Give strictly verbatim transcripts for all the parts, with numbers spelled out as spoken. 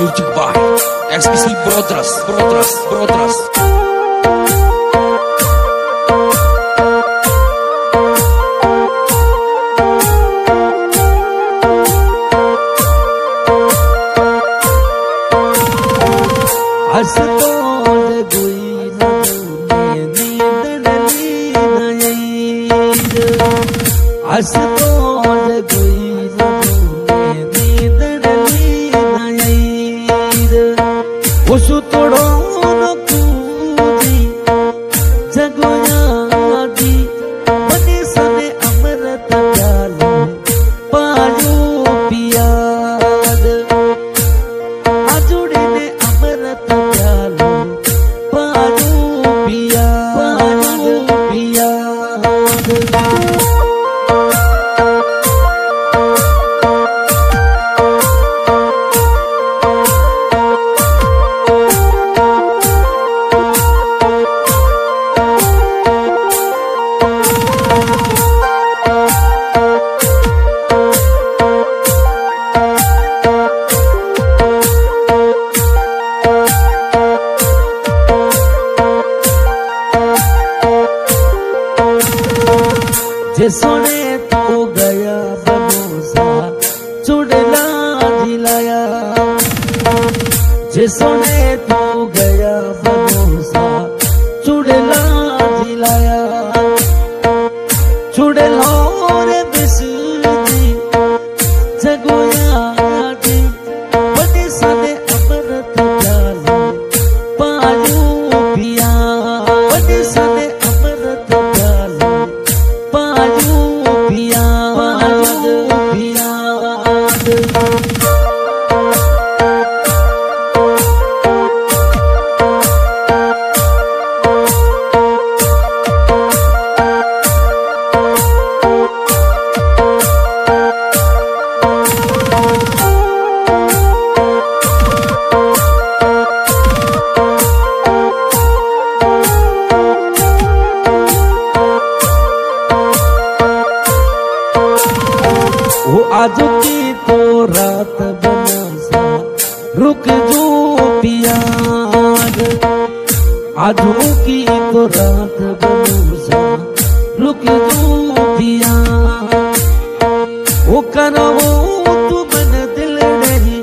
Music by X P C Brothers, Brothers, Brothers. सोने तो गया भरोसा चुड़ला दिलाया, जे सोने तो गया भरोसा चुड़ला दिलाया, चुड़लो रे बिसरी जगोया दी बड़ी सने अमृत प्यालो पालू पिया, बड़ी सने अमृत प्यालो पालू पिया, पालू पिया। वो आज की तो रात बना रुक जो पिया, आज की तो रात बना रुक जो पिया, वो करो तू मन दिल नहीं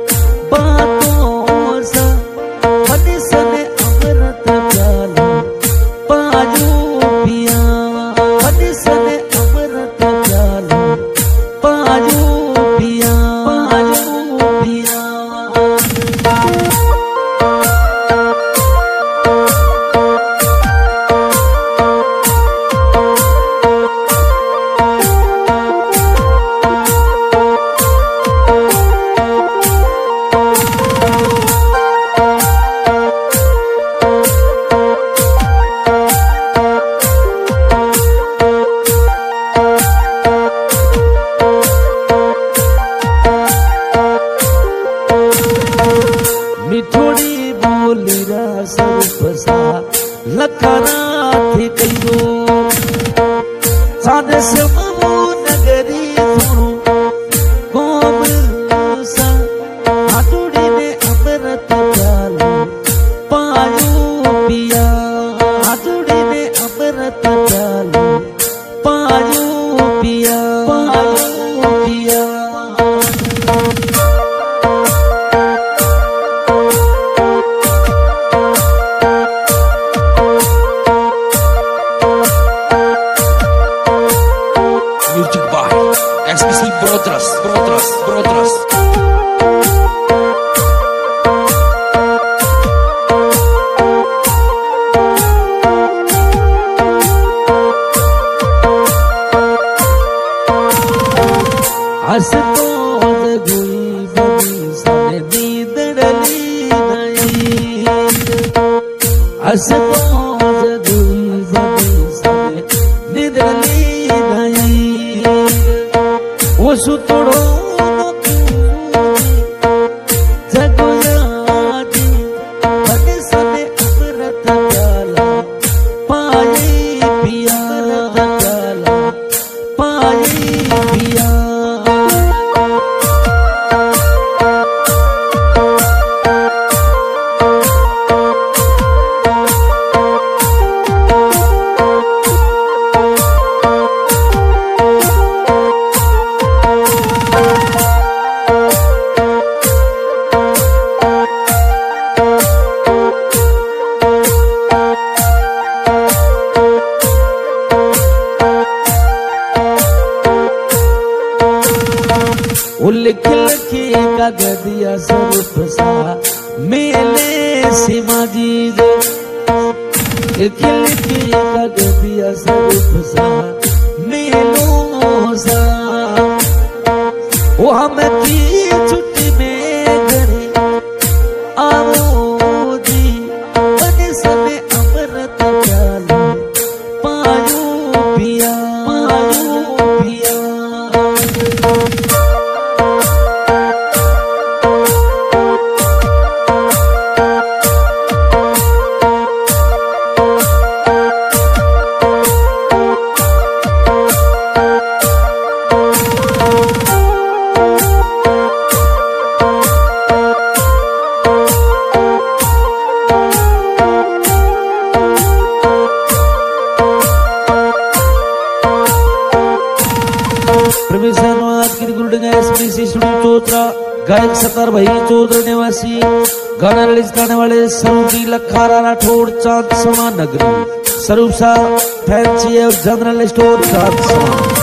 बातों सा बड़ी सने अमृत प्यालो पालू पिया, बड़ी सने अमृत प्यालो पालू पिया, पालू पिया। मिठोड़ी बोली रा सरपसा लखना थी कयो सादे से ममो नगरी सुनो कोम सा हाथुड़ी ने अमृत प्यालो पालू पिया, हाथुड़ी ने अमृत प्यालो पालू पिया, पालू पिया। Music by X P C Brothers, Brothers, Brothers. हस तो गुई बनी सारे नींद डली नहीं, हस तो गुई बनी सारे नींद डली नहीं, वो सुतड़ो जगोया दी बड़ी सने अमृत प्याला पाई पिया, प्याला पाई पिया। का गदिया स्वरूप सा मेले सिमा जी जो खिलकी का गदिया स्वरूप सा मेलो सा वो हम की छुट्टी में घरे आओ जी बने समय अमृत प्याला पायो पिया पायो पिया। गायक सत्तार भाई चौधरी निवासी गाना रिलीज करने वाले सरूदी लखारा राठौड़ चांद समा नगरी स्वरूप सा फैंसी और जनरल स्टोर चांद समा।